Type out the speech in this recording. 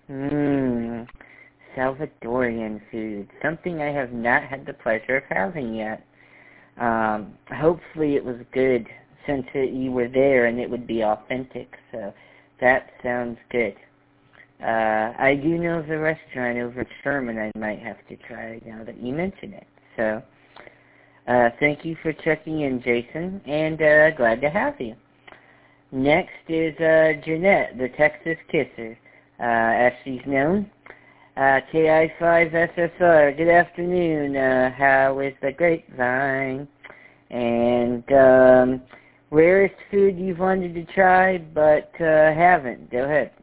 Mmm, Salvadorian food. Something I have not had the pleasure of having yet. Hopefully it was good since you were there and it would be authentic, so that sounds good. I do know of a restaurant over at Sherman I might have to try now that you mention it. So, thank you for checking in, Jason, and glad to have you. Next is Jeanette, the Texas Kisser, as she's known. KI5SSR, good afternoon. How is the grapevine? And rarest food you've wanted to try but haven't. Go ahead.